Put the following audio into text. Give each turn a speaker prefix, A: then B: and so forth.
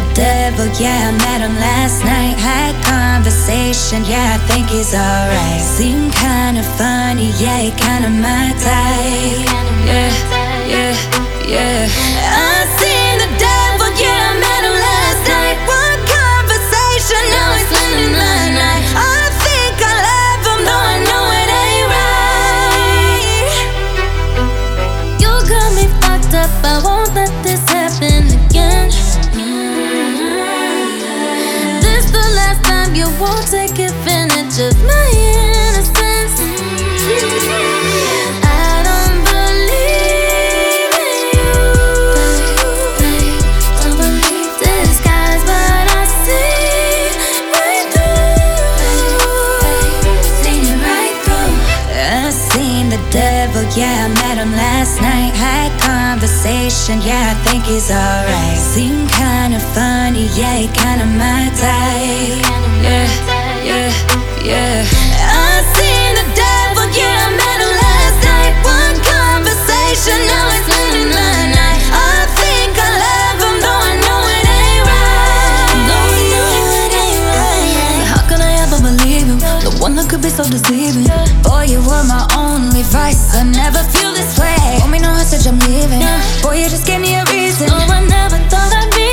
A: devil, yeah, I met him last night. Had conversation, yeah, I think he's alright. Seemed kinda funny, yeah, he kinda my type. Yeah, yeah, yeah. I seen the devil, yeah, I met him last night. One conversation, now he's spending my night. I think I love him, though I know it ain't right.
B: You got me fucked up, I won't let this happen again. This the last time you won't take advantage of my innocence. I don't believe in you. Don't believe disguise, but I see right through.
A: Seen it right through. I seen the devil, yeah, I met him last night. Had conversation, yeah, I think he's alright. Seemed kinda funny, yeah, he kinda my type. Yeah, yeah, yeah. I seen the devil, yeah, I met him last night. One conversation, now he's spending my night. I think I love him, though I know it ain't right.
B: No, I know it ain't right.
A: How could I ever believe him? The one that could be so deceiving. Boy, you were my only vice. I never feel this way. Told me no message, I'm leaving. Boy, you just gave me a reason.
B: Oh, I never thought I'd be